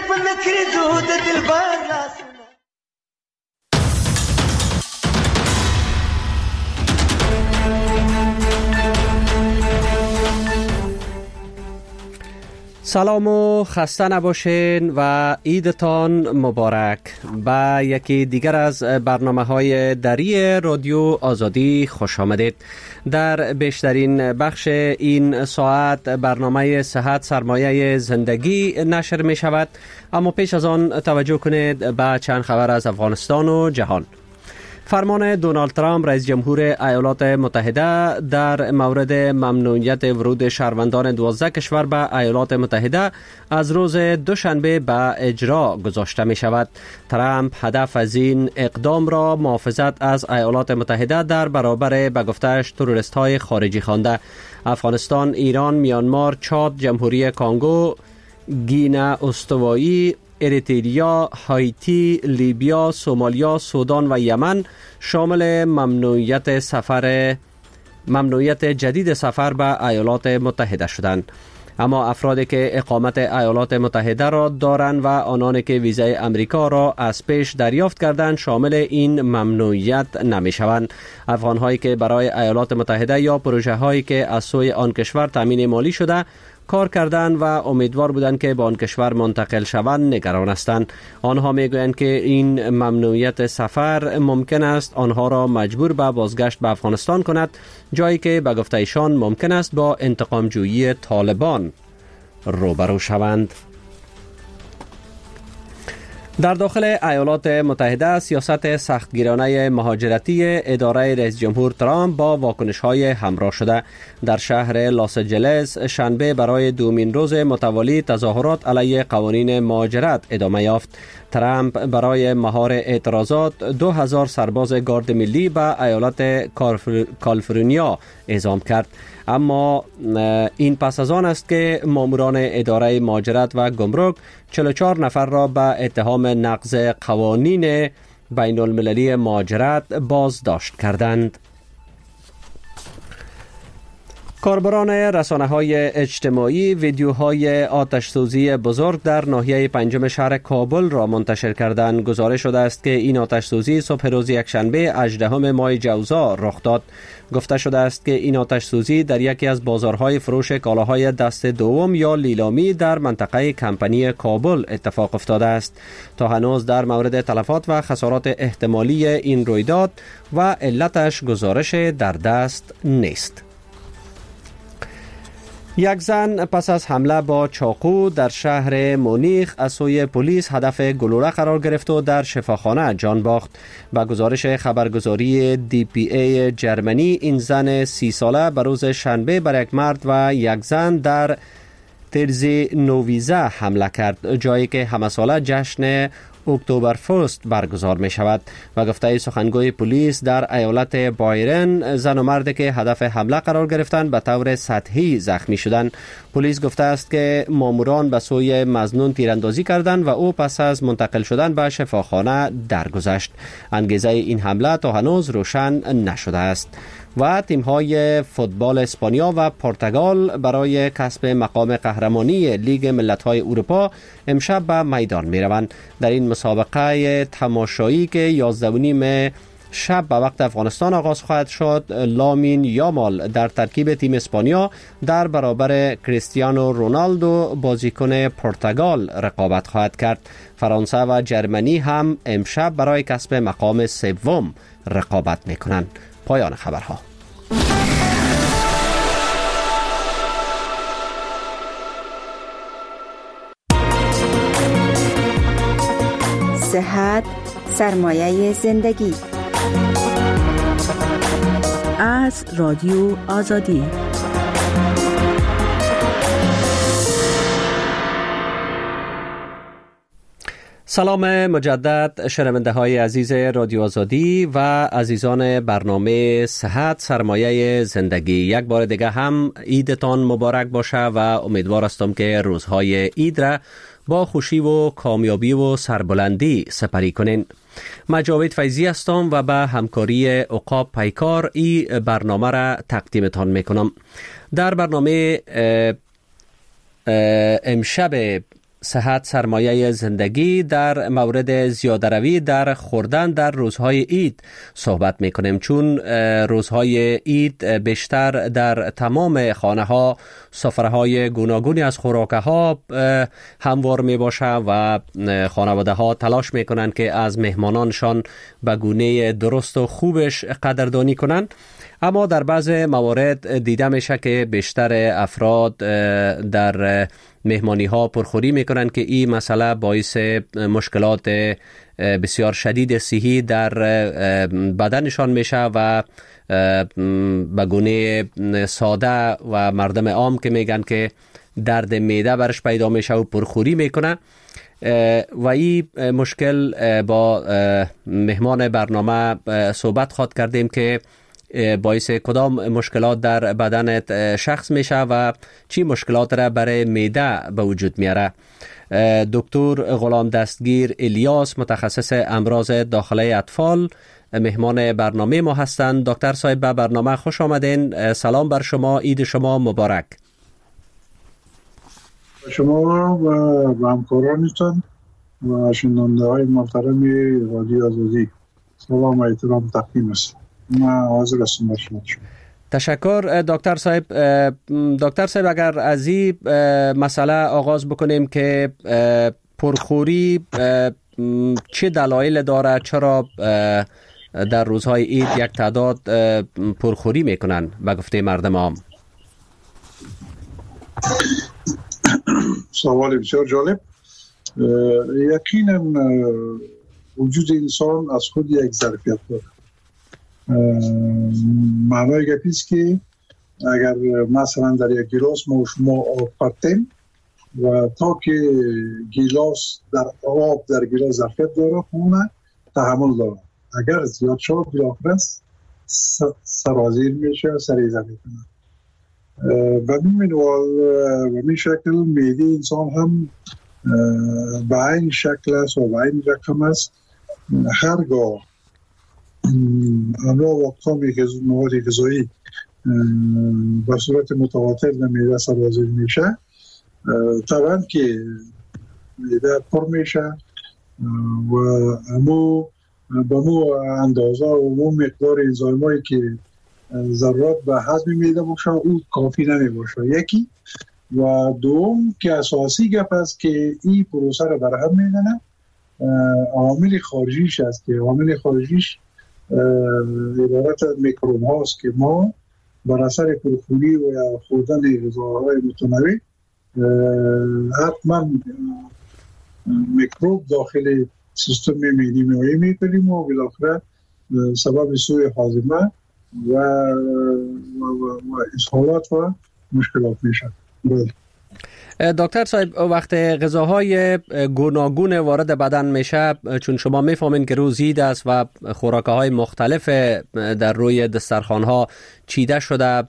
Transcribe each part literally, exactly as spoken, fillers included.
پنکری دود دلبر راسونه. سلام و خسته نباشین و عیدتان مبارک. به یکی دیگر از برنامه های دری رادیو آزادی خوش آمدید. در بیشترین بخش این ساعت برنامه صحت سرمایه زندگی نشر می شود، اما پیش از آن توجه کنید به چند خبر از افغانستان و جهان. فرمان دونالد ترامپ رئیس جمهور ایالات متحده در مورد ممنوعیت ورود شهروندان دوازده کشور به ایالات متحده از روز دوشنبه به اجرا گذاشته می شود. ترامپ هدف از این اقدام را محافظت از ایالات متحده در برابر به گفته‌اش تروریست های خارجی خوانده. افغانستان، ایران، میانمار، چاد، جمهوری کانگو، گینه استوایی، اریتریا، هایتی، لیبیا، سومالیا، سودان و یمن شامل ممنوعیت سفر ممنوعیت جدید سفر به ایالات متحده شدند. اما افرادی که اقامت ایالات متحده را دارند و آنانی که ویزای امریکا را از پیش دریافت کردند شامل این ممنوعیت نمی شوند. افغان‌هایی که برای ایالات متحده یا پروژه هایی که از سوی آن کشور تامین مالی شده کار کردند و امیدوار بودند که به آن کشور منتقل شوند نگران هستند. آنها میگویند که این ممنوعیت سفر ممکن است آنها را مجبور به بازگشت به افغانستان کند، جایی که به گفته ایشان ممکن است با انتقام جویی طالبان روبرو شوند. در داخل ایالات متحده سیاست سختگیرانه مهاجرتی اداره رئیس جمهور ترامپ با واکنش‌های همراه شده. در شهر لاس آنجلس شنبه برای دومین روز متوالی تظاهرات علیه قوانین مهاجرت ادامه یافت. ترامپ برای مهار اعتراضات دو هزار سرباز گارد ملی به ایالت کالیفرنیا اعزام کرد، اما این پس از آن است که ماموران اداره مهاجرت و گمرک چهل و چهار نفر را به اتهام نقض قوانین بین المللی مهاجرت بازداشت کردند. کاربران رسانه‌های اجتماعی ویدیوهای آتش‌سوزی بزرگ در ناحیه پنجم شهر کابل را منتشر کردند. گزارش شده است که این آتش‌سوزی صبح روز یکشنبه هجدهم ماه جوزا رخ داد. گفته شده است که این آتش‌سوزی در یکی از بازارهای فروش کالاهای دست دوم یا لیلامی در منطقه کمپنی کابل اتفاق افتاده است. تا هنوز در مورد تلفات و خسارات احتمالی این رویداد و علتش گزارش در دست نیست. یک زن پس از حمله با چاقو در شهر مونیخ از سوی پلیس هدف گلوله قرار گرفت و در شفاخانه جان باخت. با گزارش خبرگزاری دی پی ای جرمنی، این زن سی ساله به روز شنبه بر یک مرد و یک زن در ترزی نوویزه حمله کرد، جایی که همه ساله جشن اکتبر فست برگزار می شود. و گفته سخنگوی پلیس در ایالت بایرن، زن و مرد که هدف حمله قرار گرفتند به طور سطحی زخمی شدند. پلیس گفته است که ماموران به سوی مظنون تیراندازی کردند و او پس از منتقل شدن به شفاخانه درگذشت. انگیزه این حمله تا هنوز روشن نشده است. و تیم‌های فوتبال اسپانیا و پرتغال برای کسب مقام قهرمانی لیگ ملت‌های اروپا امشب به میدان می‌روند. در این مسابقه تماشایی که یازده و نیم شب به وقت افغانستان آغاز خواهد شد، لامین یامال در ترکیب تیم اسپانیا در برابر کریستیانو رونالدو بازیکن پرتغال رقابت خواهد کرد. فرانسه و جرمنی هم امشب برای کسب مقام سوم رقابت می‌کنند. پایان خبرها. صحت سرمایه زندگی از رادیو آزادی. سلام مجدد شنونده های عزیز رادیو آزادی و عزیزان برنامه صحت سرمایه زندگی. یک بار دیگه هم عیدتان مبارک باشه و امیدوار هستم که روزهای عید را با خوشی و کامیابی و سربلندی سپری کنین. من جاوید فیضی هستم و به همکاری عقاب پیکار این برنامه را تقدیمتان میکنم. در برنامه امشب صحت سرمایه زندگی در مورد زیاده‌روی در خوردن در روزهای عید صحبت میکنیم، چون روزهای عید بیشتر در تمام خانه ها سفره های گوناگونی از خوراک ها هموار می باشه و خانواده ها تلاش میکنن که از مهمانانشان به گونه درست و خوبش قدردانی کنن. اما در بعض موارد دیده میشه که بیشتر افراد در مهمانی ها پرخوری میکنن که این مسئله باعث مشکلات بسیار شدید صحی در بدنشان میشه و به گونه ساده و مردم عام که میگن که درد معده برش پیدا میشه و پرخوری میکنه. و این مشکل با مهمان برنامه صحبت خواهد کردیم که باعث کدام مشکلات در بدنت شخص میشه و چی مشکلات را برای معده به وجود میاره. دکتر غلام دستگیر الیاس، متخصص امراض داخله اطفال، مهمان برنامه ما هستند. دکتر صاحب به برنامه خوش آمدین. سلام بر شما، عید شما مبارک. شما و همکارانتان و شنونده های محترم رادیو آزادی سلام و احترام تقدیم است. من حاضر هستم. تشکر دکتر صاحب. دکتر صاحب اگر از این مسئله آغاز بکنیم که پرخوری چه دلایل داره، چرا در روزهای عید یک تعداد پرخوری میکنن به گفته مردم عام؟ سوال بسیار جالب. یقینا وجود انسان از خود یک ظرفیت داره. معنای گپیست که اگر مثلا در یک گیلاس ما شما آب پرتیم و تا که گیلاس در آب در گیلاس ظرفیت داره خونه تحمل داره، اگر زیاد شد بلاخرست سرازیر میشه، سریزه میکنه. و به این شکل معده انسان هم به این شکل است و به این رقم است. هرگاه انواع و اقسام مواد غذایی به صورت متواتر در معده سرازیر میشه، طبعا که معده پر میشه و امو به مو اندازه و مو مقدار انزایمایی که ضرورت به هضم معده باشه او کافی نمی باشه. یکی و دوم که اساسی گپ است که این پروسه رو برهم میدنه عامل خارجیش است که عامل خارجیش عبارت از میکروب هاست که ما بر اثر پرخوری و یا خوردن غذاهای متنوع حتما میکروب داخل سیستم معدی میایی میکنیم و بالاخره سبب سوء هاضمه و و اسهالات و مشکلات میشه. دکتر صاحب وقت غذاهای گوناگون وارد بدن میشه، چون شما میفهمین که روز عید است و خوراک‌های مختلف در روی دسترخوان‌ها چیده شده،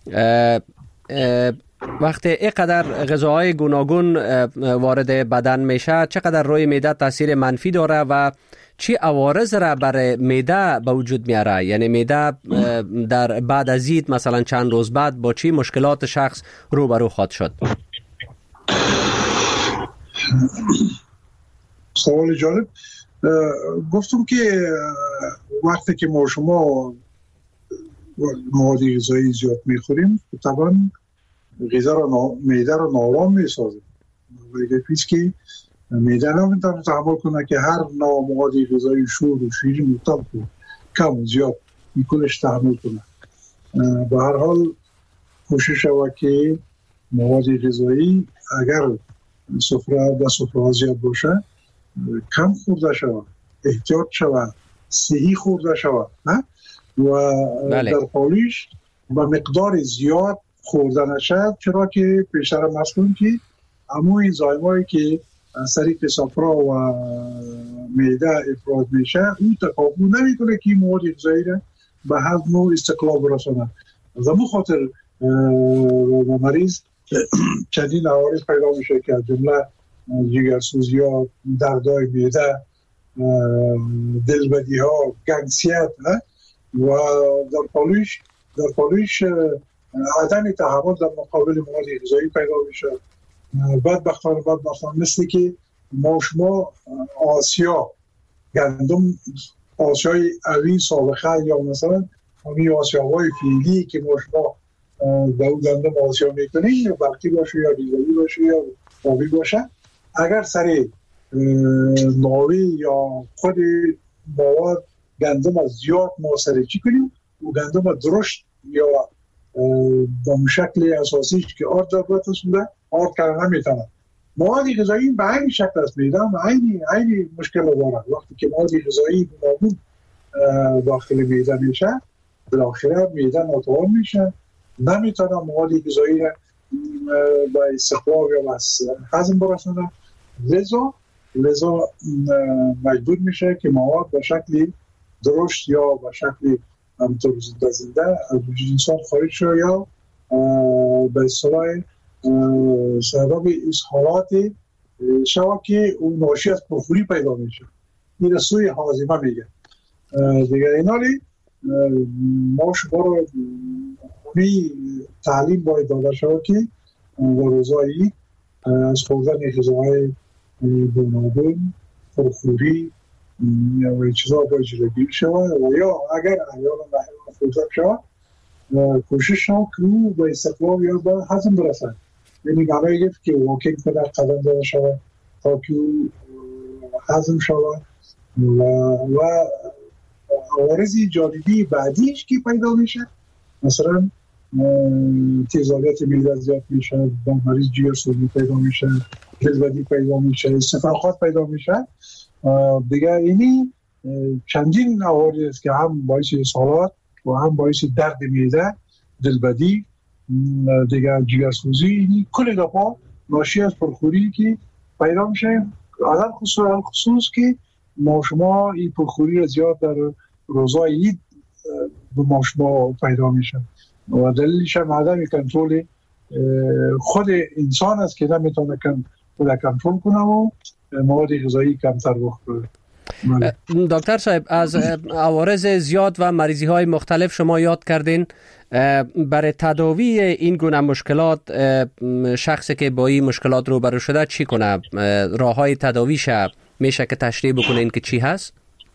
وقت اینقدر غذاهای گوناگون وارد بدن میشه چقدر روی معده تاثیر منفی داره و چی عوارض را برای معده به وجود میاره؟ یعنی معده در بعد از عید مثلا چند روز بعد با چی مشکلات شخص روبرو خواهد شد؟ سوال جالب. گفتم که وقتی که ما شما مواد غذایی زیاد میخوریم طبعا غذا رو معده رو نارام میسازه. ولی پیش که معده نمیتونه تحمل کنه که هر نوع مواد غذایی شور و شیرین و تلخ و کم و زیاد میکنش تحمل کنه. به هر حال کوشش شود که مواد غذایی اگر سفره به سفره زیاد باشه کم خورده شود، احتیاط شود، صحی خورده شود و بله. در حالیش به مقدار زیاد خورده نشد، چرا که پیشتر مسئول که همون انزایمایی که از طریق سفره و معده افراز میشه اون تکافؤ نمیکنه که مواد غذایی را به هضم و استقلال برسونه. از همون خاطر مریض چندین عوارض پیدا میشه که از جمله جگرسوزی ها، دردهای معده، دلبدی ها، گنگسیت و در پالوش در پالوش عدم تحمل در مقابل مواد غذایی پیدا میشه بدبختانه بدبختانه مثل که ما شما آسیا گندم آسیای اوی سابقه یا مثلا همین آسیاهای فعلی که ما شما در گندم آسیا میکنیم یا برقی باشه یا ریزایی باشه یا آبی باشه، اگر سر ناوی یا خود مواد گندم از زیاد ما سرچی کنیم و گندم درشت یا با شکل اساسیش که آرد دارد سونده آرد کردن نمیتونه. مواد غذایی به این شکل است میدن و این این مشکل داره. وقتی که مواد غذایی گوناگون داخل معده میشه بالاخره معده ناتوان میشه، نمیتونه مواد غذایی را با استخواب یا بس هضم برسونه، لذا لذا مجبور میشه که مواد به شکل درشت یا به شکل همطور زنده زنده از وجود انسان خارج شده یا به اصطلاح سبب اسهالات شود که اون ناشی از پرخوری پیدا میشه. این سوی هاضمه میگه دیگه. اینالی ما شما رو اونی تعلیم باید داده شود که در روزایی از خوردن غذاهای گوناگون پرخوری یا چیزا باید جلوگیری شود و یا اگر احیانا احیانا فرصت شود کوشش شود که او به استقلال یا به هضم برسد. یعنی برای گفت که واکینگ کنه قدم داده شود تا که هضم شود و و عوارضی جانبی بعدیش که پیدا میشه، مثلا تیزابیت معده زیاد میشه، با مریض جیرسوزی پیدا میشه، دلبدی پیدا میشه، استفراغات پیدا میشه دیگه. اینی چندین عوارض است که هم باعث اسهالات و هم باعث درد معده، دلبدی دیگه، جیرسوزی، اینی کل دفعه ناشی از پرخوری که پیدا میشه. علل خصوص علل خصوص که ما شما این پرخوری زیاد در روزای عید به ما شما پیدا میشه و دلیلش هم عدم کنترل خود انسان است که نمیتونه کنترل کنه و مواد غذایی کمتر بخوره. دکتر صاحب، از عوارض زیاد و مریضی های مختلف شما یاد کردین. برای تداوی این گونه مشکلات شخصی که با این مشکلات روبرو شده چی کنه؟ راه های تداویش میشه که تشریح بکنین که چی هست؟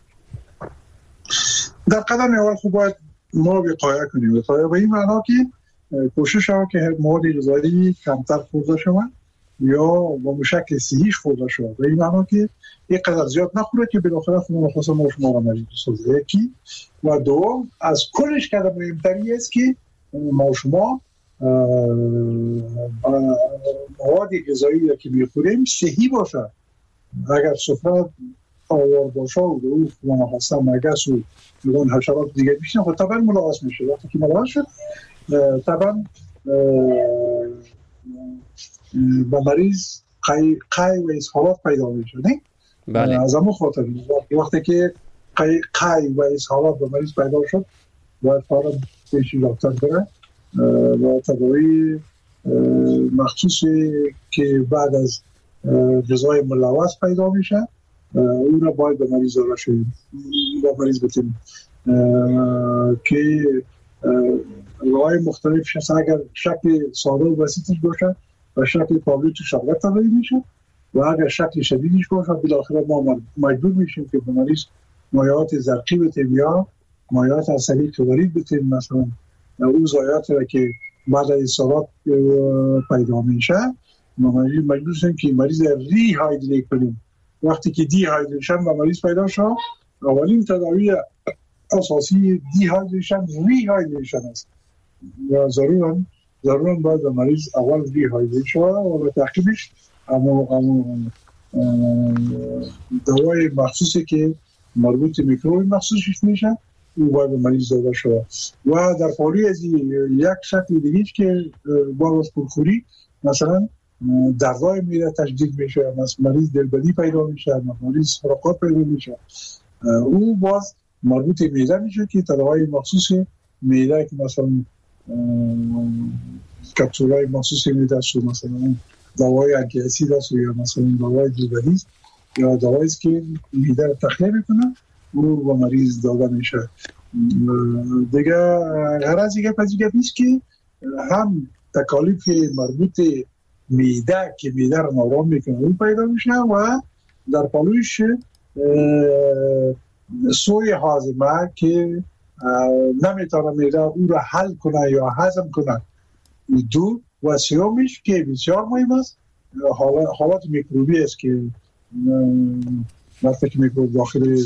در قدم اول خوب باید ما وقایه کنیم. وقایه به این معنا که کوشش ها که مواد غذایی کمتر خورده شود یا با شکل صحیح خورده شود. به این معنا که یک قدر زیاد نخوره که بالاخره خود مخصوصا ما شما را مریض بسازه. یکی و دوم از کلش که مهمتری است که ما شما مواد غذایی که میخوریم صحیح باشه. اگر سفره آوار باشه و دو ما خواستم مگس و اون حشرات دیگه بیشتر خود طبعا ملاحظ میشه. وقتی که ملاحظ شد طبعا با مریض قی, قی و اسهالات پیدا میشه. نه؟ بله. از همون خاطر وقتی که قی, قی و اسهالات با مریض پیدا شد باید فورا پیش دکتر بره و تداوی مخصوصی که بعد از غذای ملوث پیدا میشه اون را باید به مریض داده شد با مریض بتیم که راه مختلف شد. اگر شکل ساده و بسیطش باشه و شکل قابل تو شغلت تداوی میشه و اگر شکل شدیدش باشه بالاخره ما مجبور میشیم که به مریض مایعات زرقی بتیم یا مایعات عصبی کلورید بتیم. مثلا اون ضایعاتی را که بعد از اصابت پیدا میشه مجبور شدیم که مریض ری هایدریت کنیم. وقتی که دی هایدریشن و مریض پیدا شد اولین تداوی اساسی دی هایدریشن ری هایدریشن است و ضروراً ضروراً باید به مریض اول ری هایدریت شد و به تعقیبش اما اما دوای مخصوصی که مربوط میکروب مخصوصش میشه او باید به مریض داده شد. و در پالی از یک شکل دیگه که با از پرخوری مثلا دردای میره تشدید میشه، مثلا مریض دلبدی پیدا میشه، مریض فرقات پیدا میشه، او باز مربوط میده میشه که تداوی مخصوص میده که مثلا کپسولای مخصوص میده است، مثلا دوای انتی اسید است یا مثلا دوای دلبدی یا دوایی که میده رو تخلیه میکنه او با مریض داده میشه. دیگه غرض دیگه پس دیگه نیست که هم تکالیف مربوط میده که میده رو نارام میکنه اون پیدا میشه و در پالوش سوی هاضمه که نمیتونه میده اون رو حل کنه یا هضم کنه. دو و سیومش که بسیار مهم است حالات میکروبی است که وقتی که میکروب داخل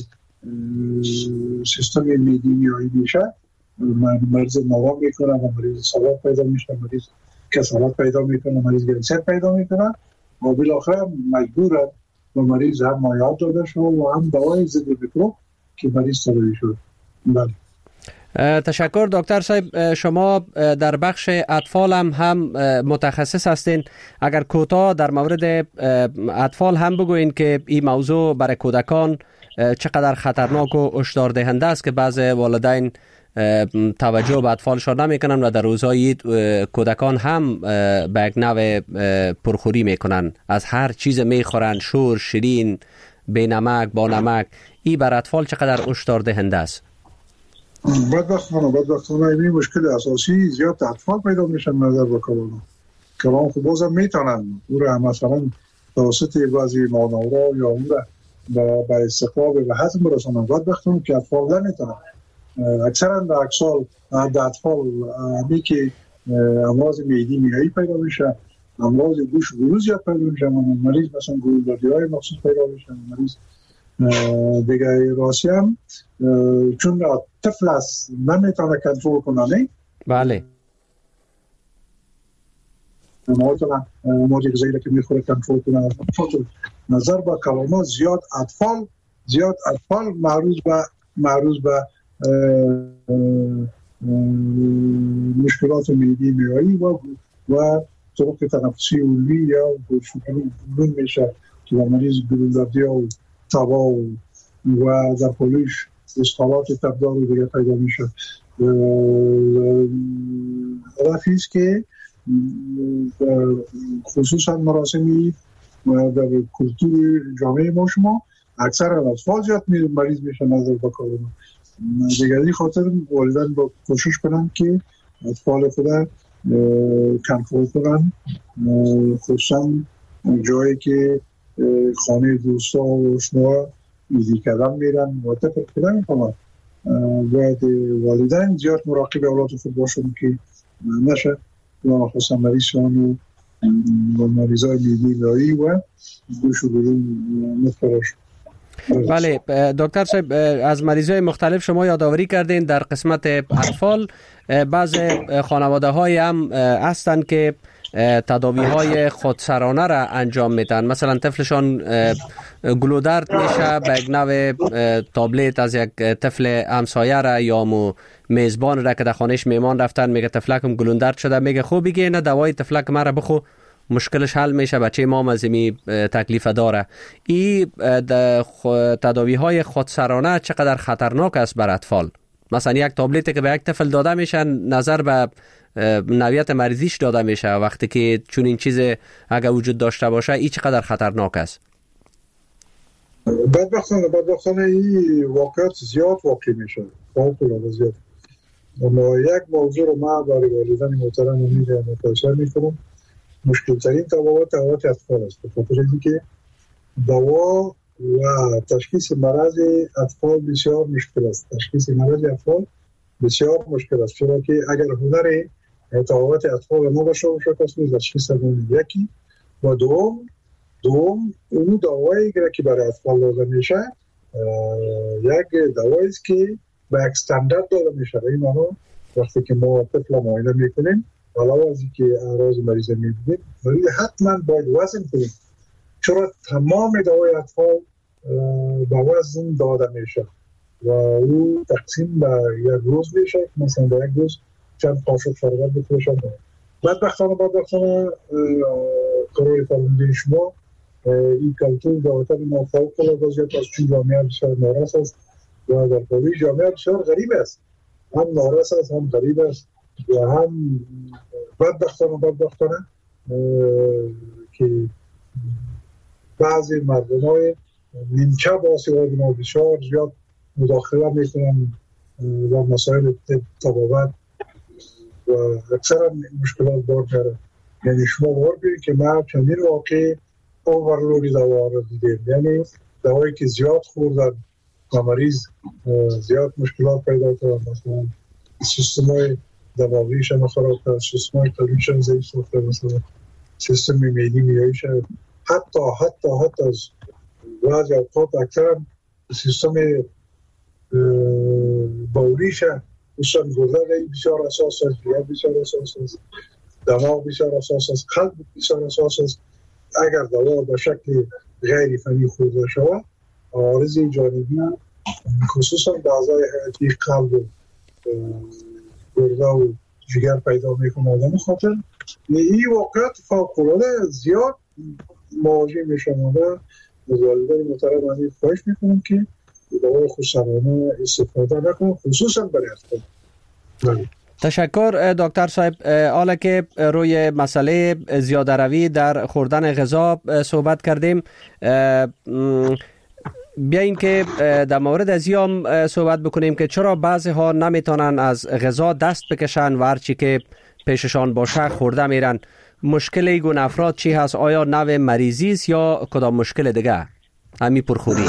سیستم میدی میایی میشه مریض نوام میکنه و مریض سالات پیدا میشه، مریض کسالات پیدا میکنه، مریض گرسیت پیدا میکنه و بالاخره مجبورن و مریض هم مایعات داده شد و هم دوای ضد میکروب که مریض تداوی شد. بله. تشکر دکتر صاحب. شما در بخش اطفال هم هم متخصص هستین. اگر کوتاه در مورد اطفال هم بگوین که این موضوع برای کودکان چقدر خطرناک و هشدار دهنده است که بعض والدین توجه به اطفالشان نمیکنن و در روزهای کودکان هم به یک نوع پرخوری میکنن، از هر چیز میخورن، شور، شیرین، بی نمک، با نمک. این بر اطفال چقدر هشدار دهنده است؟ بدبختانه بدبختانه این مشکل اساسی زیاد اطفال پیدا میشن نظر به کرونا. کلام خب بازم میتونن او را مثلا توسط بعضی مانورا یا اون را به استقلال و هضم برسونن. بدبختانه که اطفال نمیتونن. اکثرا در اکسال در اطفال همی که امراض معدی میایی پیدا میشه، امراض گوش و گلو زیاد پیدا میشه، مریض مثلا گلودردی های مخصوص پیدا میشه، مریض دیگه راسی هم چون طفل است نمیتونه کنترل کنه. نه بله نمیتونه مواد غذایی که میخوره کنترل کنه. نظر به کرونا زیاد اطفال زیاد اطفال معروض به معروض به مشکلات معدی میایی و و طرق تنفسی علوی یا گلون میشه که مریض گلودردی و تبا و در پالوش استحالات تبدار و دیگه پیدا میشه. هدفی است که خصوصا مراسمی در کلتور جامعه ما شما اکثر اطفال زیاد مریض میشه نظر به کرونا. دیگه این خاطر والدین با کوشش کنن که اطفال خود کنترل کنن، خصوصا جایی که خانه دوستا و اشنا ایزی کردن میرن و تفر کردن میکنن. باید والدین زیاد مراقب اولاد خود باشن که نشه و خصوصا مریضان و مریضای میدی لایی و گوش و گلو متفرش. بله دکتر صاحب، از مریضای مختلف شما یادآوری کردین. در قسمت اطفال بعض خانواده های هم هستند که تداوی های خودسرانه را انجام میدن. مثلا طفلشان گلودرد میشه، به یک نوع تابلت از یک طفل همسایه را یا مو میزبان را که در خانهش میمان رفتن میگه طفلکم گلودرد شده، میگه خوب بگی نه دوای طفلک مرا بخو مشکلش حل میشه، بچه ما مزمی تکلیف داره. این تداوی های خودسرانه چقدر خطرناک است بر اطفال؟ مثلا یک تابلتی که به یک طفل داده میشه نظر به نوعیت مریضیش داده میشه، وقتی که چون این چیز اگر وجود داشته باشه این چقدر خطرناک است؟ بدبختانه بدبختانه این واقعیت زیاد واقع میشه. واقعا زیاد. اما یک موضوع رو ما برای والدین محترم میگم متوجه میکنم. مشکل ترین دوا دوا اطفال است. به خاطر اینکه دوا و تشخیص مرض اطفال بسیار مشکل است. تشخیص مرض اطفال بسیار مشکل است، چرا که اگر هنر تفاوت اطفال ما باشه باشه کسی تشخیص اون یکی و دوم دوم اون دوایی که برای اطفال داده میشه یک دوایی است که به یک استاندارد داده میشه. این معنی وقتی که ما طفل معاینه میکنیم علاوه از اینکه اعراض مریض میبینیم ولی حتما باید وزن کنیم، چرا تمام دوای اطفال به وزن داده میشه و او تقسیم به یک روز میشه. مثلا به یک روز چند قاشق شربت بخورشن. بدبختانه بدبختانه قرار فرمانده شما این کلتور دعوتر ما فوق العاده زیاد از چون جامعه بسیار نارس است و در پاوی جامعه بسیار غریب است، هم نارس است هم غریب است و هم بدبختانه بدبختانه که بعضی مردم های نیمچه باسی های ما بسیار زیاد مداخله میکنن و مسائل تبابت و اکثرا مشکلات بار کرده. یعنی شما باور کنید که ما چندین واقع اوورلود دوا رو دیدیم، یعنی دوایی که زیاد خوردن و مریض زیاد مشکلات پیدا کرد، مثلا سیستمای دماغیش هم خراب کرد، سیستمای قلبیش هم ضعیف ساخت، مثلا سیستم معدی میاییش حتی حتی حتی از بعضی اوقات اکثر سیستم باوریش هم دوستان گردن بسیار اساس است، ریه بسیار اساس است، دماغ بسیار اساس است، قلب بسیار اساس است. اگر دوا به شکل غیر فنی خورده شود عوارض جانبی خصوصا به اعضای حیاتی قلب و گرده و جگر پیدا میکنه. آدم خاطر این واقعیت فوق‌العاده زیاد مواجه میشم و والدین محترم من خواهش میکنم که دوای خودسرانه استفاده نکنم، خصوصا برای اطفال. تشکر دکتر صاحب. حالا که روی مسئله زیاده روی در خوردن غذا صحبت کردیم، بیاییم که در مورد از هم صحبت بکنیم که چرا بعضی ها نمیتونن از غذا دست بکشن و هرچی که پیششان باشه خورده میرن. مشکل این گونه افراد چی هست؟ آیا نوع مریضی است یا کدام مشکل دیگه؟ همین پرخوری.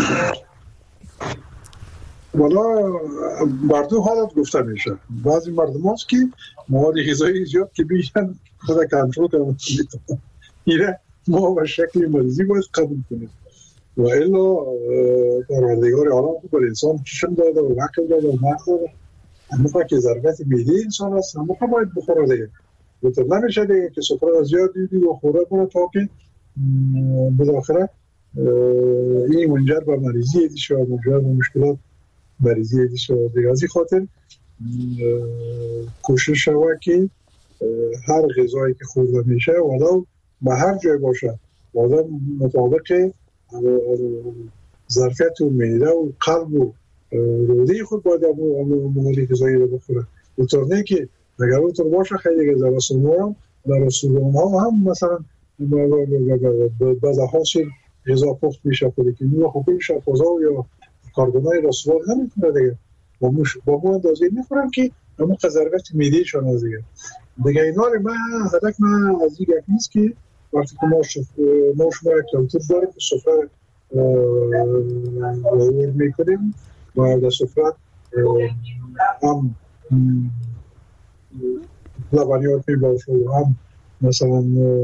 والا بر دو حالت گفته میشه. بعضی مردم هست که مواد غذایی زیاد که بیشن خود کنترل کنن، اینه ما به شکل مریضی باید قبول کنیم و الا پروردگار عالم بر انسان چشم داده و عقل داده و مغز داده، اما که ضرورت معده انسان هست اما باید بخوره دیگه. بهتر نمیشه دیگه که سفره زیاد دیدی و خوره کنه تا که بالاخره این منجر به مریضی دیشه و منجر به مشکلات مریضی دیشه. دیگه از این خاطر کوشش شوه که هر غذایی که خورده میشه ولو به هر جای باشه آدم مطابق ظرفیت و معده و قلب و روده خود باید مواد غذایی رو بخوره. اینطور نه که اگر اونطور باشه خیلی غذا رسولان در رسولان ها هم مثلا بعضا حاصل غذا پخت میشه خودی که نوع خوبی شفازا یا کاربونای رسولان نمیکنه دیگه با مو اندازه میخورم که همون ضرورت معده شان از دیگه دیگه. اینا رو من هدف من از این گپ نیست که وقتی که ما ما شما یک کلتور داریم که سفره وارد میکنیم و در سفره هم لبنیات می باشه و هم مثلا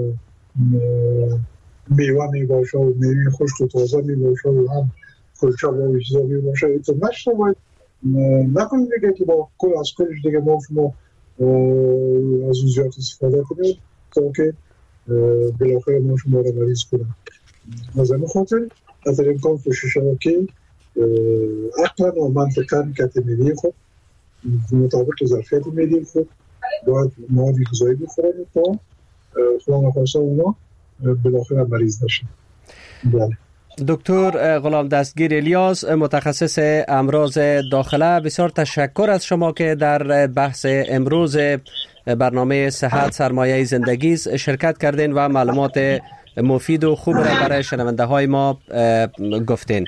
میوه می باشه و میوه خشک و تازه می باشه و هم کلچه و چیزا می باشه. این تو نشته باید نکنیم دیگه که با کل از کلش دیگه ما شما از اون زیاد استفاده کنیم تا که بلاخره ما شما را مریض کنیم. از این خاطر از این امکان کوشش شده که عقلا و منطقا کت میدی خود مطابق ظرفیت میدی خود باید مواد غذایی بخورن تا خدا نخواسته اونا بالاخره مریض نشن. بله. دکتر غلام دستگیر الیاس، متخصص امراض داخله، بسیار تشکر از شما که در بحث امروز برنامه صحت سرمایه زندگی شرکت کردین و معلومات مفید و خوب را برای شنونده های ما گفتین.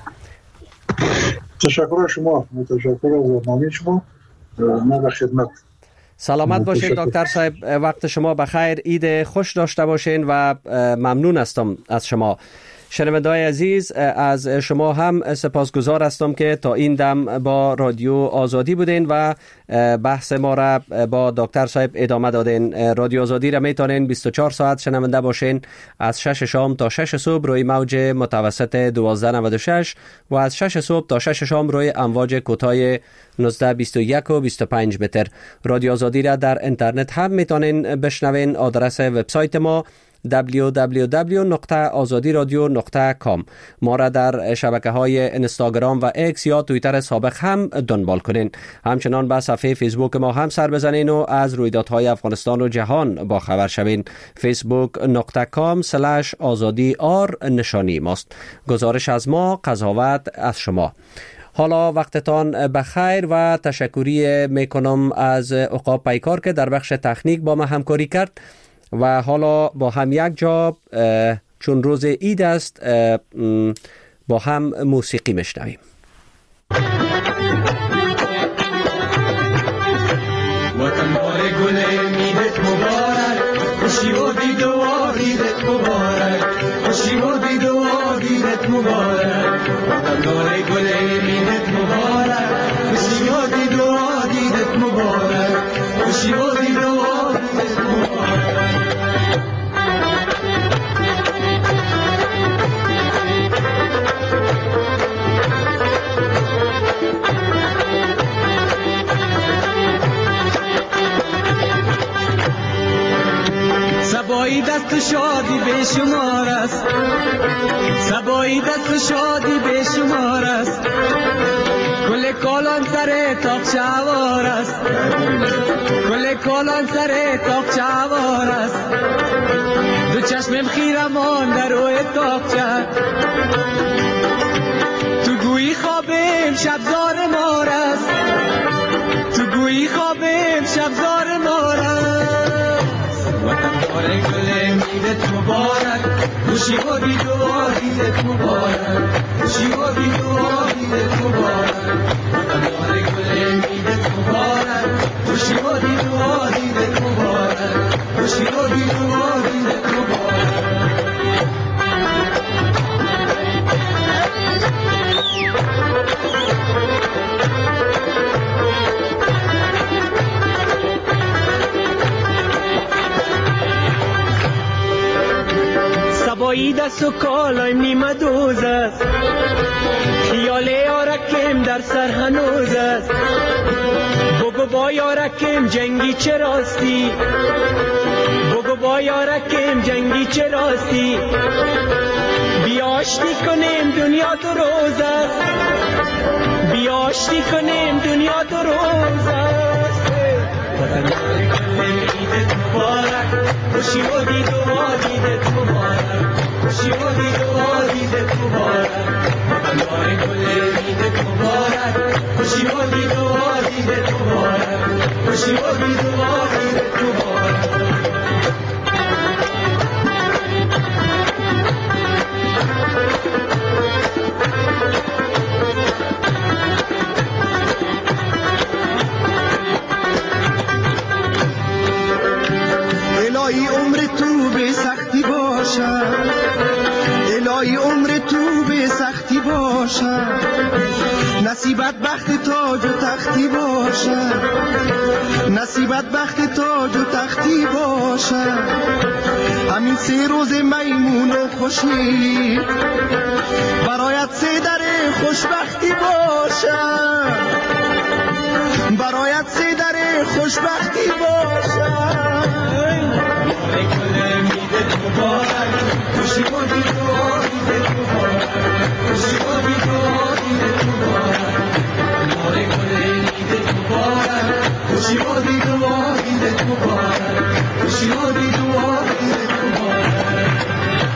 تشکر از شما، تشکر از برنامه شما. ما به خدمت. سلامت باشین دکتر صاحب، وقت شما بخیر، عید خوش داشته باشین و ممنون هستم از شما. شنونده‌های عزیز، از شما هم سپاسگزار هستم که تا این دم با رادیو آزادی بودین و بحث ما را با دکتر صاحب ادامه دادین. رادیو آزادی را میتونین بیست و چهار ساعت شنونده باشین، از شش شام تا شش صبح روی موج متوسط دوازده نود و شش و از شش صبح تا شش شام روی امواج کوتاه نوزده بیست و یک و بیست و پنج متر. رادیو آزادی را در اینترنت هم میتونین بشنوین. آدرس وبسایت ما دبلیو دبلیو دبلیو دات آزادی رادیو دات کام. ما را در شبکه های اینستاگرام و ایکس یا توییتر سابق هم دنبال کنین. همچنان به صفحه فیسبوک ما هم سر بزنین و از رویدادهای افغانستان و جهان با خبر شوین. فیسبوک دات کام اسلش آزادی آر نشانی ماست. گزارش از ما، قضاوت از شما. حالا وقتتان بخیر و تشکری میکنم از عقاب پیکار که در بخش تکنیک با ما همکاری کرد. و حالا با هم یک جا چون روز عید است با هم موسیقی میشنویم. وطن بار گل میدت مبارک، خوشی و و شادی به شمار است، سبایی دست و شادی به شمار است. گل کالان سر تاقچه هوار است، گل کالان سر تاقچه هوار است. دو چشمم خیرمان در روی تاقچه، تو گویی خوابم شبزار مار است، تو گویی خوابم شبزار مار است. وطن داره گل میدت مبارک، خوشی و بید و آدیدت مبارک، خوشی و بید و آدیدت مبارک. وطن داره گل میدت مبارک، خوشی و بید و آدیدت مبارک، خوشی و بید و آدیدت مبارک. سبایی دست و کالایم نیمه دوز است، خیال یارکم در سر هنوز است. بگو با یارکم جنگی چه راستی، بگو با یارکم جنگی چه راستی. بیاشتی کنیم دنیا دو روز است، بیاشتی کنیم دنیا دو روز است. وطن داره گل عیدت مبارک، خوشی و دید و آدیدت مبارک، خوشی و دید و آدیدت مبارک. وطن داره گل عیدت مبارک، خوشی و دید و آدیدت مبارک، خوشی و دید و آدیدت مبارک. الهی عمر تو به سختی باشه، الهی عمر تو به سختی باشه. نصیبت بخت تاج و تختی باشه، نصیبت بخت تاج و تختی باشه. همین سه روز میمون و خوشی برایت سه در خوشبختی باشه، برایت سه در خوشبختی باشه. گل میدت مبارک، خوشی و دید و آدیدت مبارک، خوشی و دید و آدیدت مبارک. نور گل میدت مبارک، خوشی و دید و آدیدت مبارک، خوشی و دید و آدیدت مبارک.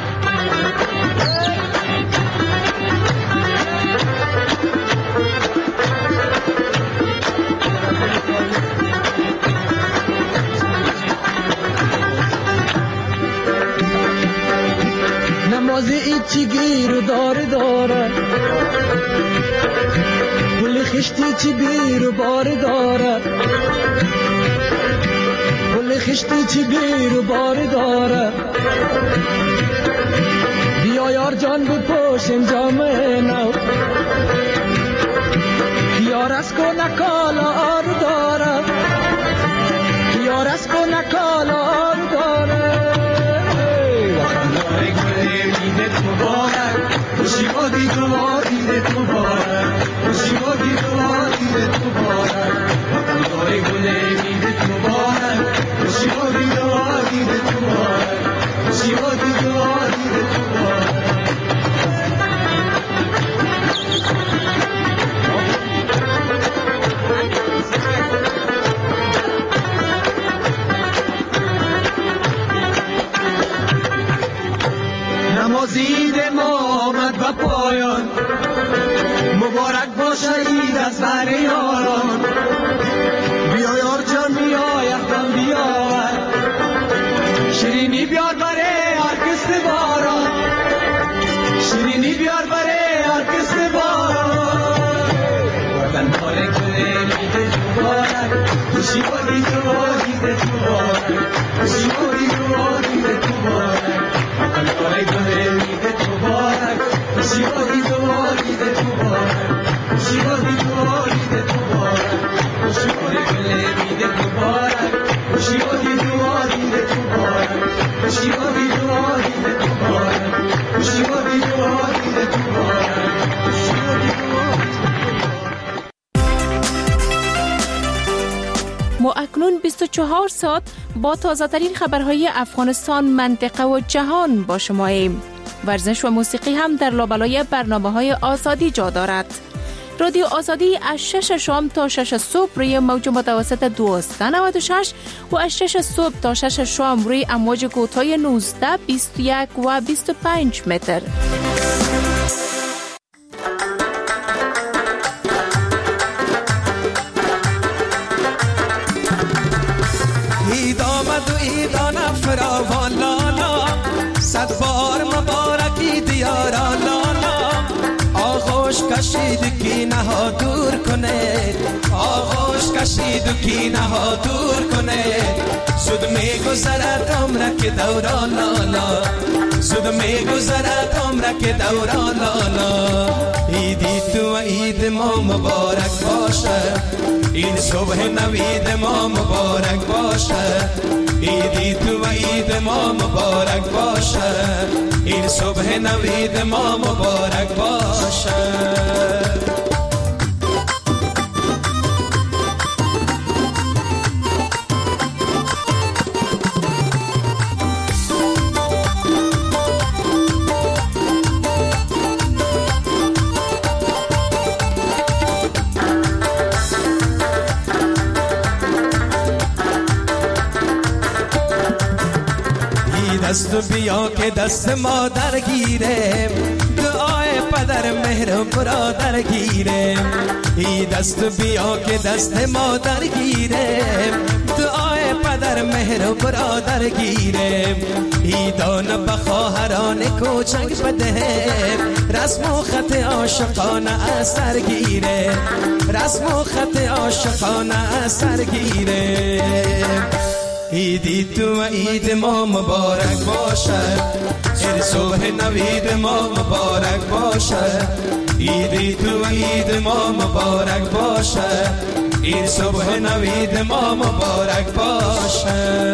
نماز ایچی گیر و داره داره، گل خشتی چی بیر و باره داره، گل خشتی چی بیر و باره داره. بیا یار جان بپوشیم جامعه نو، یار از کو نکالا آرو داره، یار از کو نکالا آرو داره. عیدت مبارک، خوشی و دید و آدیدت مبارک، خوشی و دید و آدیدت مبارک. وطن داره گل عیدت مبارک، خوشی و دید و آدیدت مبارک، خوشی و دید و آدیدت مبارک. نماز عید ما آمد و پایان، مبارک باشه عید از بر یاران. بیا یار جان بیا یخدم بیاور، شیرینی بیار بره هر کس باران، شیرینی بیار بره هر کس باران. وطن داره گل عیدت مبارک، خوشی و دید و آدیدت مبارک، خوشی و دید و آدیدت مبارک. وطن داره گل عیدت مبارک، خوشی و دید و آدیدت مبارک، خوشی و دید و آدیدت مبارک، خوشی و گل عیدت مبارک، خوشی و دید و آدیدت مبارک، خوشی و دید و آدیدت مبارک، خوشی و دید و آدیدت مبارک، خوشی و دید و آدیدت مبارک. ما اکنون بیست و چهار ساعت با تازه ترین خبرهای افغانستان، منطقه و جهان با شما ایم. ورزش و موسیقی هم در لابلای برنامه های آزادی جا دارد. رادیو آزادی از شش شام تا شش صبح روی موج متوسط دویست و نود و شش و از شش صبح تا شش شام روی امواج کوتاه نوزده، بیست و یک و بیست و پنج متر. اید آمد و ایدان فراوان لالا، صد بار مبارکی دیارا لالا. آغوش کشید کی نها دور کنه، آغوش کشید کی نها دور کنه. زود می گذرد عمره که دوران لالا، زود می گذرد عمره که دوران لالا. ایدی تو و عید ما مبارک باشه، این صبح نوید ما مبارک باشه. ایدی تو و عید ما مبارک باشه، این صبح نوید ما مبارک باشه. دست بیا که دست مادر گیره، دعای پدر مهر برادر گیره. ای دست بیا که دست مادر گیره، دعای پدر مهر برادر گیره. ای دان بخواهران کوچک بده، رسم و خط عاشقانه اثر گیره، رسم و خط عاشقانه اثر گیره. ایدی تو و عید ما مبارک باشه، این صبح نوید ما مبارک باشه. ایدی تو و عید ما مبارک باشه، این صبح نوید ما مبارک باشه.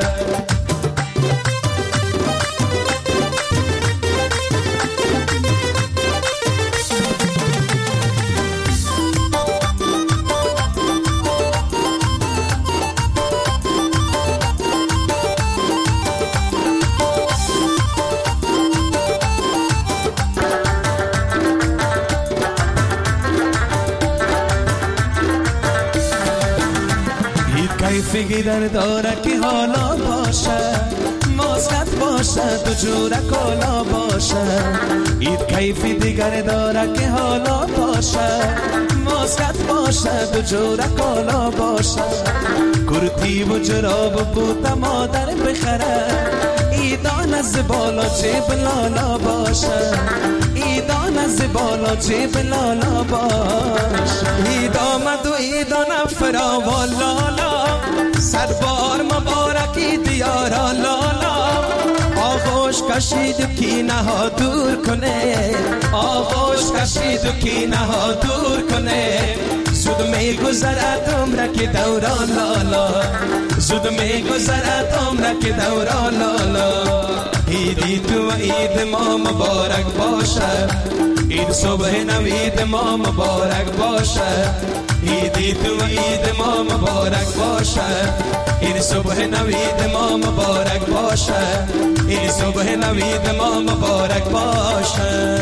فکر داره که حالا باشه، ماسکت باشه دو جوره کالا باشه. اید کیفی دیگر داره که حالا باشه، ماسکت باشه دو جوره کالا باشه. کرتی و جراب بوتا مادر بخره، ایدان از بالا جیب لالا باشه، ایدان از بالا جیب لالا باشه. اید آمد و ایدان فراوان لالا، صد بار مبارکی دیارا لالا. آغوش کشید کی نها دور کنه، آغوش کشید کی نها دور کنه. زود می گذرد عمره که دوران لالا، زود می گذرد عمره که دوران لالا. ایدی تو و عید ما مبارک باشه، این صبح نوید ما مبارک باشه. ایدی تو و عید ما مبارک باشه، این صبح نوید ما مبارک باشه، این صبح نوید ما مبارک باشه.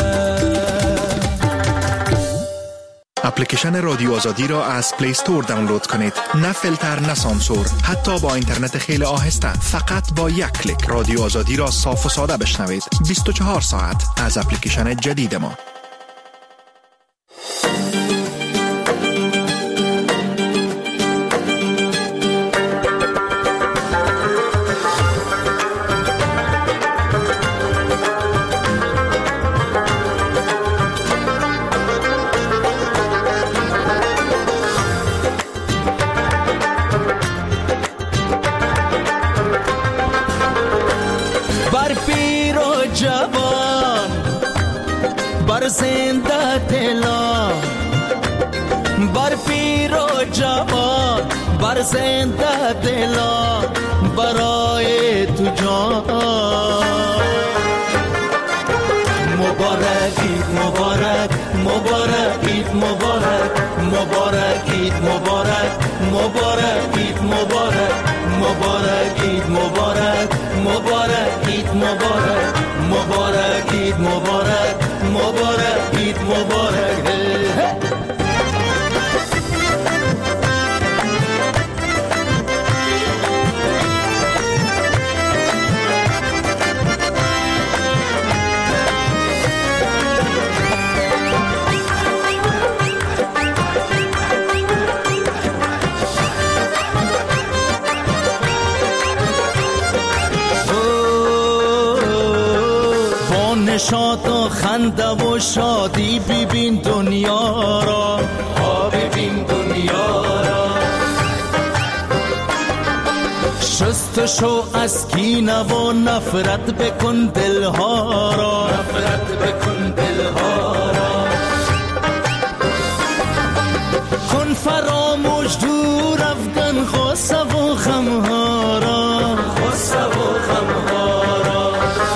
اپلیکیشن رادیو آزادی را از پلی استور دانلود کنید. نه فیلتر نه سانسور، حتی با اینترنت خیلی آهسته. فقط با یک کلیک رادیو آزادی را صاف و ساده بشنوید. بیست و چهار ساعت از اپلیکیشن جدید ما. زنده دلا بر پیر و جوان، بر زنده دلا برای تو جان. مبارک عید مبارک، مبارک عید مبارک، مبارک عید مبارک، مبارک عید مبارک. عید مبارک. نشاط و خنده و شادی ببین دنیا را، ها ببین دنیا را. شست شو از کینه و نفرت بکن دلها را، نفرت بکن دلها را. کن فراموش دور افغان غصه و غمها را، غصه و غمها را.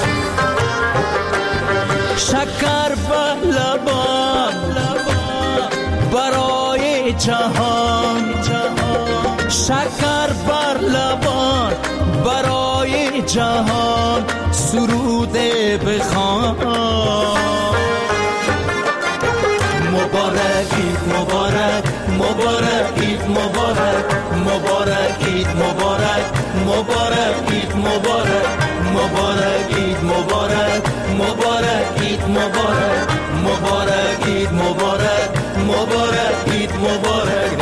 شکر به لبان برای جهان، شکر بر لبان برای جهان، سرود بخوان. مبارک عید مبارک، مبارک عید مبارک، مبارک عید مبارک، مبارک عید مبارک، مبارک عید مبارک، مبارک عید مبارک، مبارک عید مبارک، مبارک عید مبارک.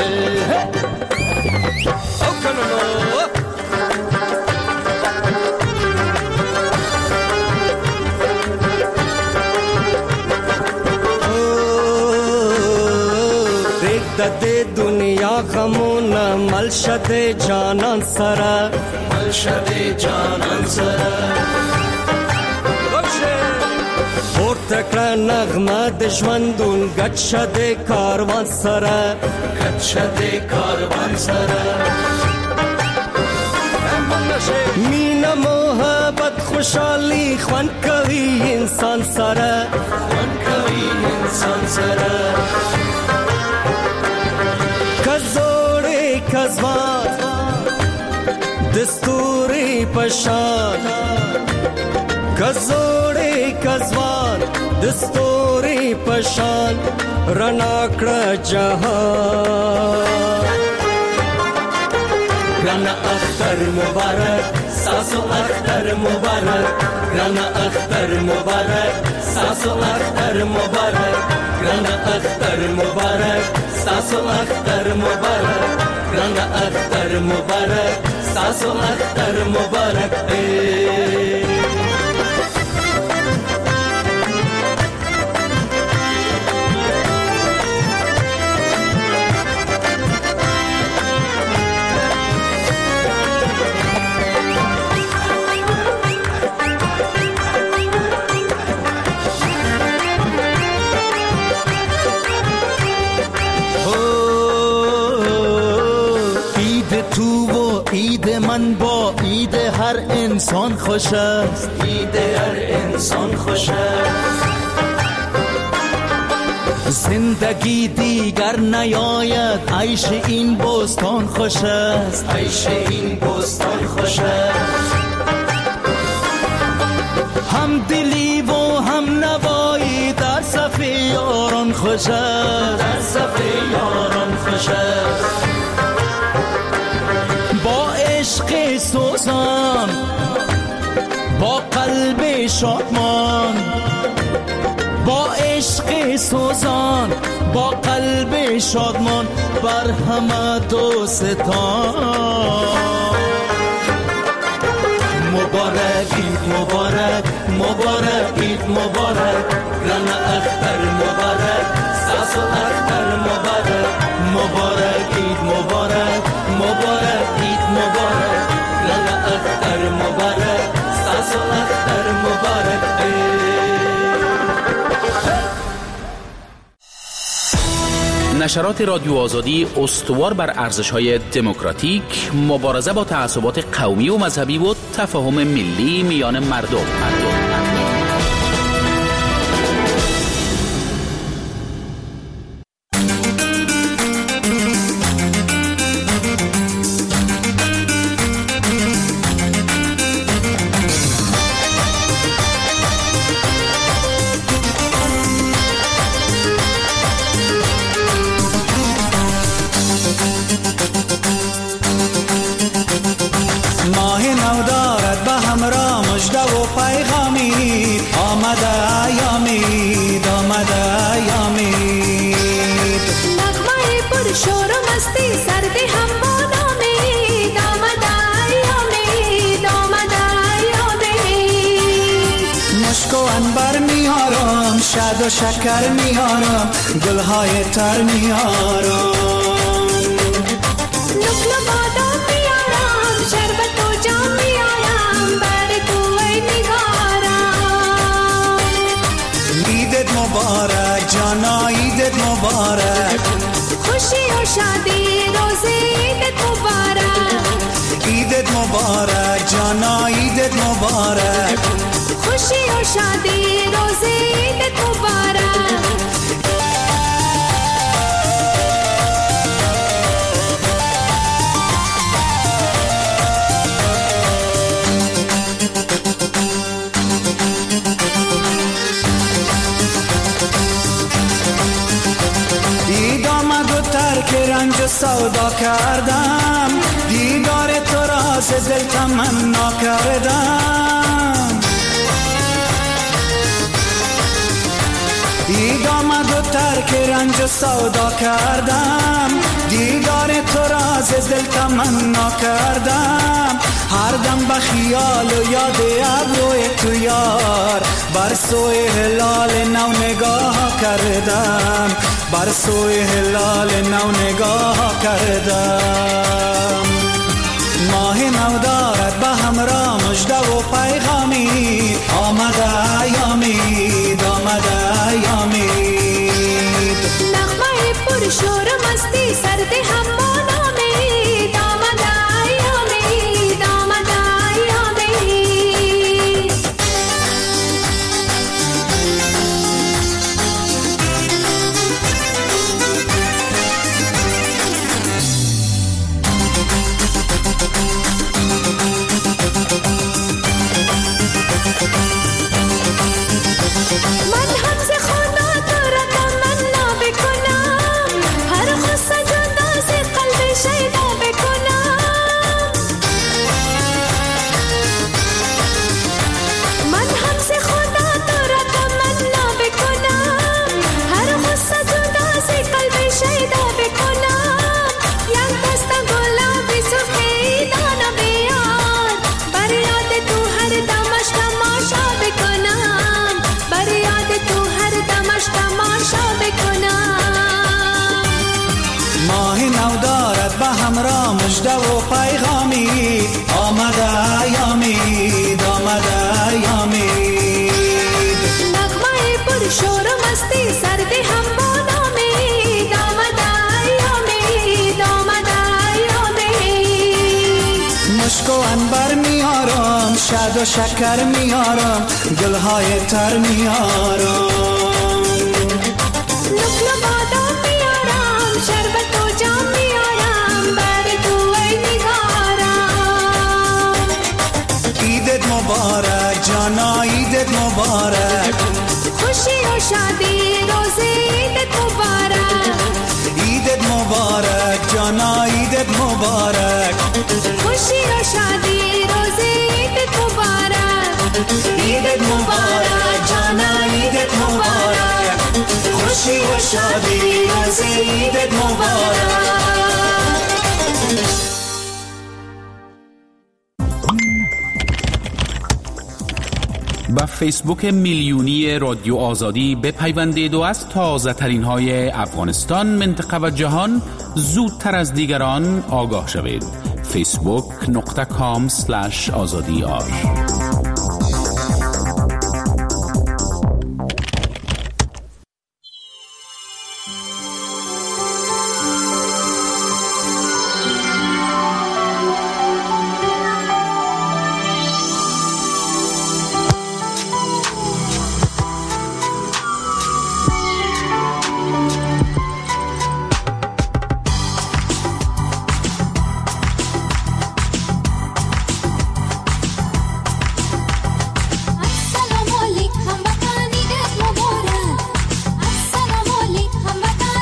دده دنیا غمونه مل شده جانان سره، مل شده جانان سره. پورته نغمه د ژوندون ګډ شده کاروان سره، ګډ شده کاروان سره. مینه محبت خوشحالی خوند کوي انسان سره، خوند کوي انسان سره. کزوڑی کزوان دستوری پشان، کزوڑی کزوان دستوری پشان، رناکڑ جہان. گران اختر مبارک، ساسو اختر مبارک، گران اختر مبارک، ساسو اختر مبارک، گران اختر مبارک، ساسو اختر مبارک، گران اختر مبارک، ساسو اختر مبارک. من با عید هر انسان خوش است، عید هر انسان خوش است. زندگی دیگر نیاید، عیش این بستان خوش است، عیش این بستان خوش است. هم دلی و هم نوایی در صف یاران خوش است، در صف یاران خوش است. با عشق سوزان، با قلب شادمان، با عشق سوزان، با قلب شادمان، بر همه دوستان. مبارک عید مبارک، مبارک عید مبارک، گران اختر مبارک، ساسو اختر مبارک، مبارک عید مبارک، مبارک عید مبارک، گران اختر مبارک، ساسو اختر مبارک. نشرات رادیو آزادی استوار بر ارزش‌های دموکراتیک، مبارزه با تعصبات قومی و مذهبی و تفاهم ملی میان مردم. مردم. شور و مستی سرد هم بالا می دامد ایامی دامد ایامی مشک و عنبر میارم شاد و شکر میارم گلهای تر میارم نقل و بادام میارم شربت و جام میارم بر تو ای نگارم عیدت مبارک جانا عیدت مبارک خوشی و شادی روز عیدت مبارک عیدت مبارک جانا عیدت مبارک خوشی و شادی روز عیدت مبارک دید آمد و ترک رنج و سودا کردم دیدار تو را ز دل تمنا کردم دید آمد و ترک رنج و سودا کردم دیدار تو را ز دل تمنا کردم هر دم به خیال و یاد ابروی تو یار بر سوی هلال نو نگاه کردم بر سوی هلال نو نگاه کردم ماه نو دارد به همراه مژده و پیغامی آمده ایامید آمده ایامید نغمه پر شور و مستی سرد هم بالا می دامد ایامی دامد ایامی من هم ز خدا تو را تمنا بکنم هر خواست جدا ز قلب شیدا بکنم من هم ز خدا تو را تمنا بکنم هر خواست جدا ز قلب شیدا بکنم یک دست گلابی سفید آنا بیار بر یاد تو هر دمش تماشا بکنم بر یاد تو هر دمش تماشا بکنم ماه نو دارد به همراه مژده و پیغامی آمده ایامید آمده ایامید نغمه پر شور و مستی سرد هم بالا می دامد ایامی دامد ایامی مشک و عنبر میارم شاد و شکر میارم گلهای تر میارم نقل و بادام میارم شربت و جام میارم بر تو ای نگارم عیدت مبارک جانا عیدت مبارک خوشی و شادی روز عیدت مبارک عیدت مبارک جانا عیدت مبارک خوشی و شادی روز عیدت مبارک عیدت مبارک جانا عیدت مبارک خوشی و شادی روز عیدت مبارک با فیسبوک میلیونی رادیو آزادی بپیوندید و از تازه ترین های افغانستان، منطقه و جهان زودتر از دیگران آگاه شوید. فیسبوک نقطه کام سلش آزادی آر. السلام علیکم وطن عیدت مبارک السلام علیکم وطن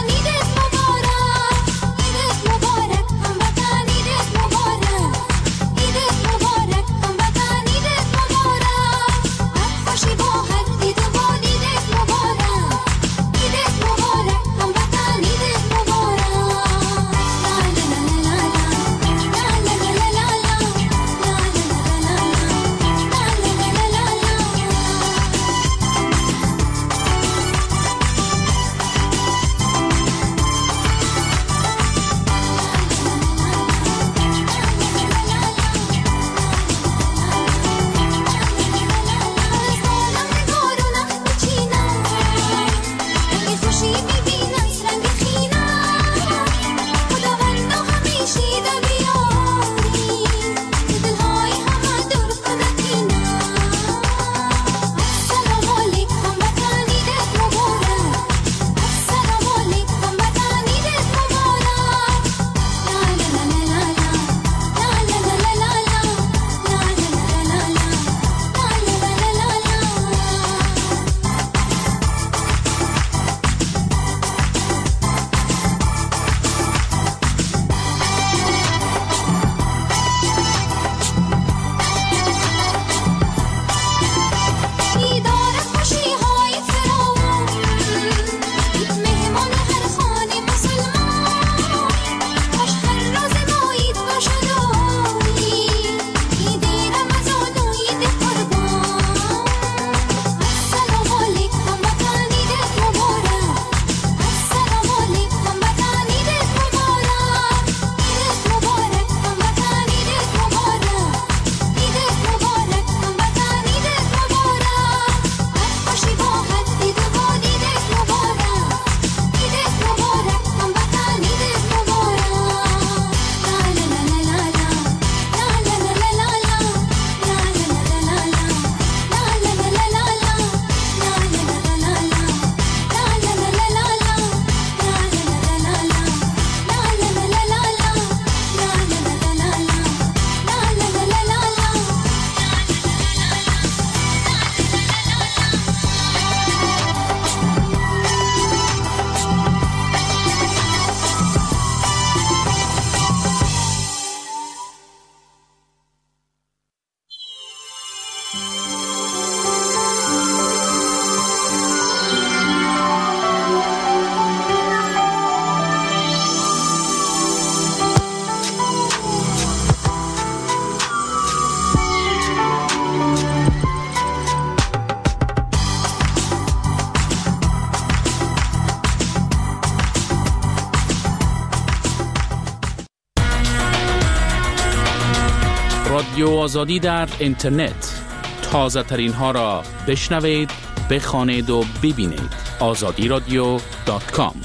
رادیو آزادی در اینترنت. تازه ترین ها را بشنوید، بخوانید و ببینید. آزادی رادیو دات کام.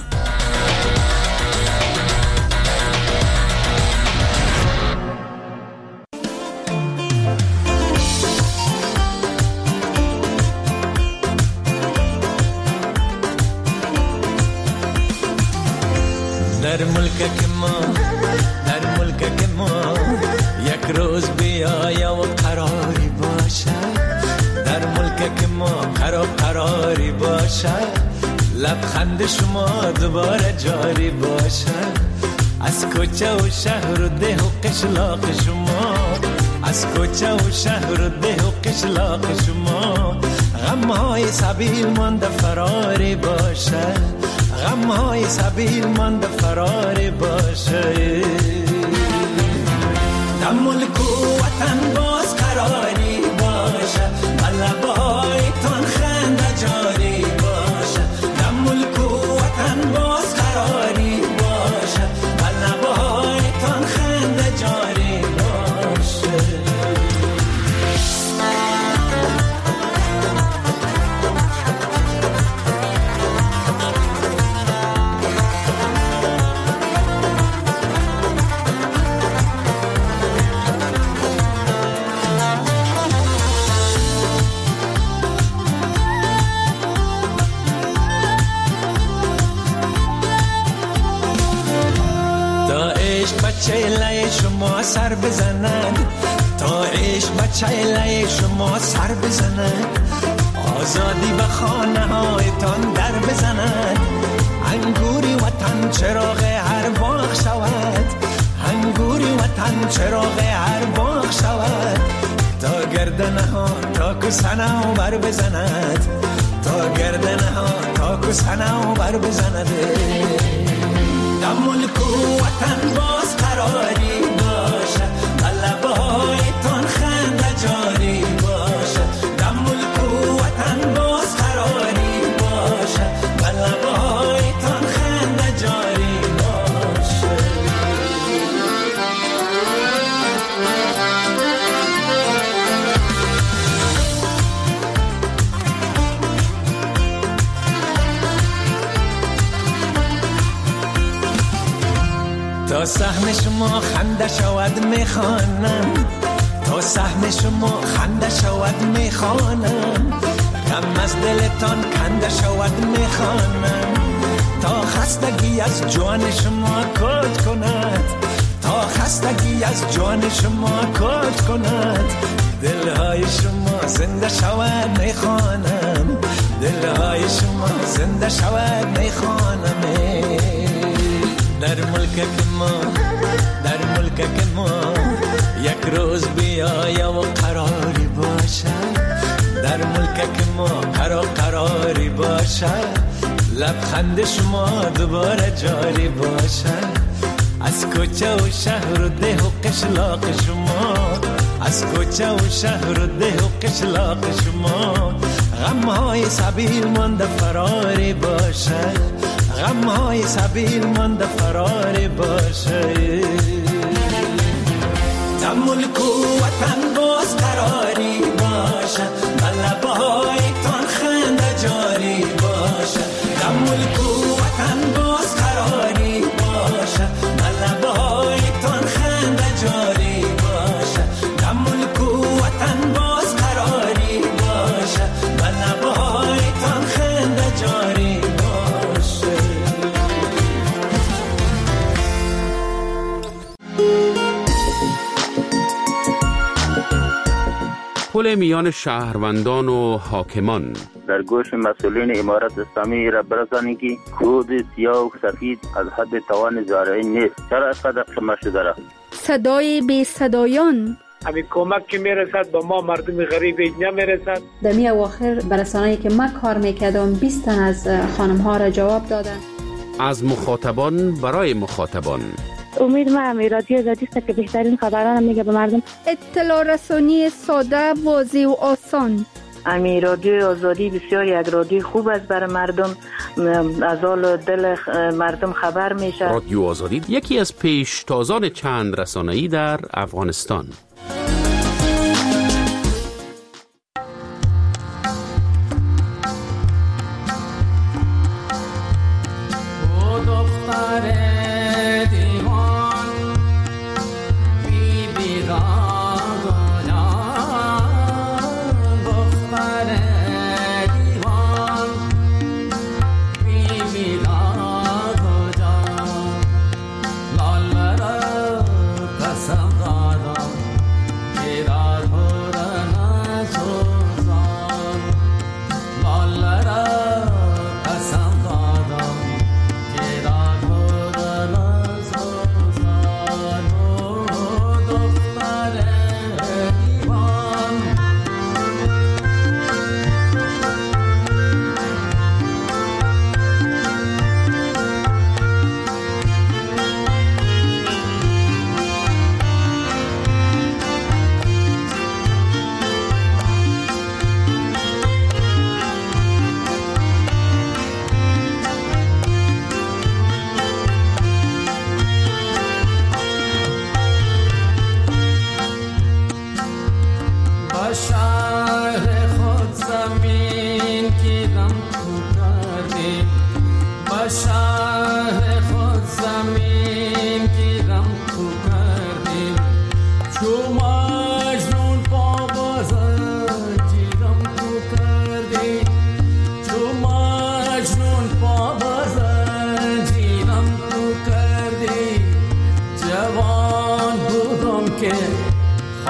در ملک ما در ملک ما یک روز بیایا و قراری باشد. در ملک ما قرار قراری باشد. لبخند شما دوباره جاری باشد. از کوچه و شهر و ده و قشلاق شما، از کوچه و شهر و ده و قشلاق شما غمهای سبیل مانده فراری باشد. غمهای سبیل مانده فراری باشد. در ملک و وطن باز قراری باشد. لبهایتان خنده جاری باشد. در ملک و وطن باز قراری باشد. لبهایتان خنده جاری باشد. بچه لای شما سر بزنند، تا عشق بچه لای شما سر بزنند. آزادی به خانه هایتان در بزنند. انگوری وطن چراغ هر باغ شود. انگوری وطن چراغ هر باغ شود. تا گردنه ها تا کسنه و بر بزند. تا گردنه ها تا کسنه و بر بزند. در ملک و وطن باز قراری باشد. لبهایتان خنده جاری باشد. در ملک و وطن باز قراری باشد. لبهایتان خنده جاری باشد. تا سهم شما خنده شود میخوانم. تا سهم شما خنده شود میخوانم. غم از دلتان کنده شود میخوانم. تا خستگی از جان شما کج کند. تا خستگی از جان شما کج کند. دلهای شما زنده شود میخوانم. دلهای شما زنده شود میخوانم. در ملک ما در ملک ما یک روز بیایا و قراری باشد. در ملک ما قرار قراری باشد. لبخند شما دوباره جاری باشد. از کوچه و شهر و ده و قشلاق شما، از کوچه و شهر و ده و قشلاق شما غمهای سبیل مانده فراری باشد. غمهای سبیل مانده فراری باشد. در ملک و وطن باز قراری باشد. لبهایتان خنده جاری باشد. در ملک و وطن باز قراری باشد. لبهایتان خنده جاری باشد. در ملک و وطن باز قراری باشد. لبهایتان خنده جاری باشد. پل میان شهروندان و حاکمان. در گوش مسئولین امارت اسلامی را برسانید که کود سیاه و سفید از حد توان زارعین نیست. چرا اینقدر خمه شده را؟ صدای بی صدایان. همین کمک که میرسد با ما مردم غریب نمیرسد. در می اواخر برسانه‌ای که من کار میکردم بیست تن از خانم ها را جواب دادن. از مخاطبان برای مخاطبان. امید ما رادیو آزادی است که بهترین خبران میگه به مردم. اطلاع رسانی ساده، واضح و آسان. امی رادیو آزادی بسیار یک رادیو خوب است برای مردم. از حال دل مردم خبر میشه. رادیو آزادی یکی از پیشتازان چند رسانه‌ای در افغانستان.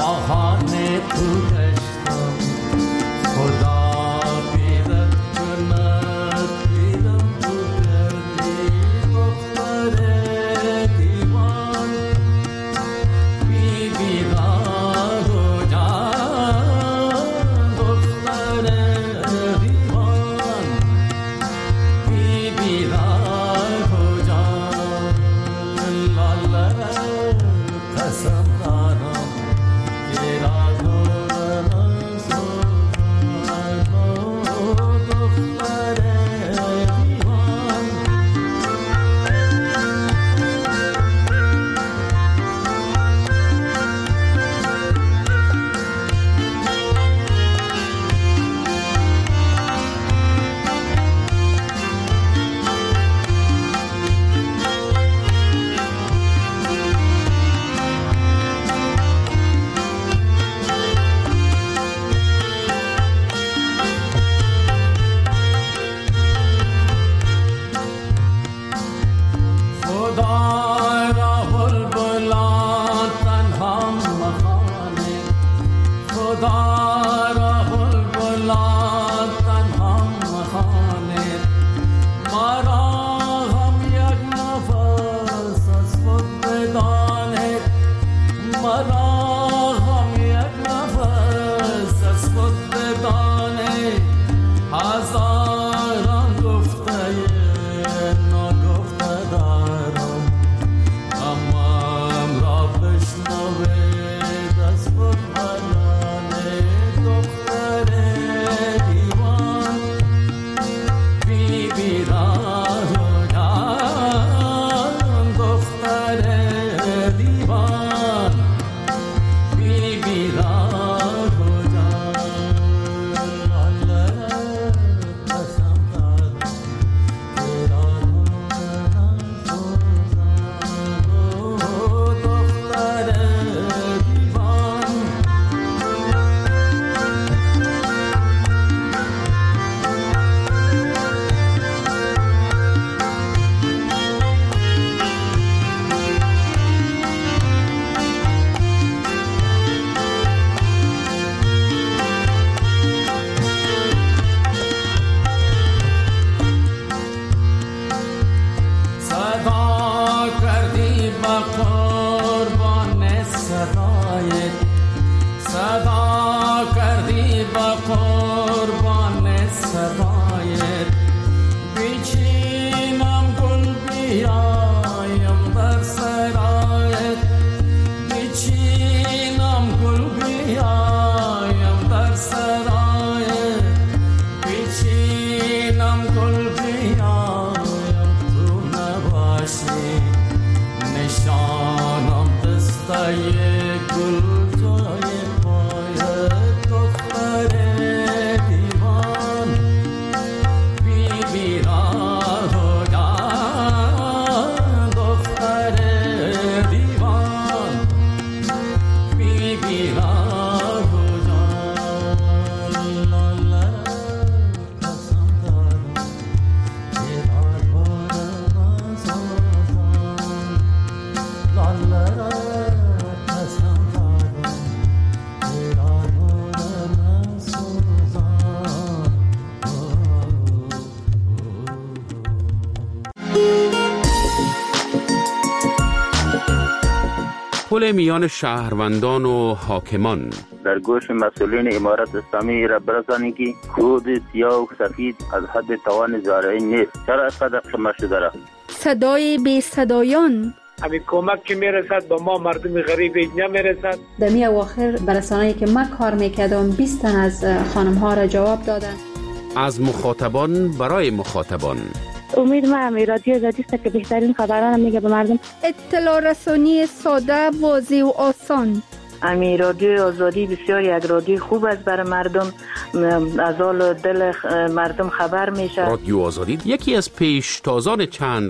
پل میان شهروندان و حاکمان. در گوش مسئولین امارت اسلامی را برسانید که کود سیاه و سفید از حد توان زارعین نیست. چرا اینقدر خمار شده را؟ صدای بی صدایان. همین کمک که میرسد با ما مردم غریب اینجا میرسد. در می اواخر برسانه‌ای که من کار میکردم بیست تن از خانم ها را جواب دادن. از مخاطبان برای مخاطبان. امید ما همی رادیو آزادی است که بهترین خبران میگه به مردم. اطلاع رسانی ساده، واضح و آسان. امی رادیو آزادی بسیار یک رادیو خوب است برای مردم، از حال دل مردم خبر میشه. رادیو آزادی یکی از پیشتازان چند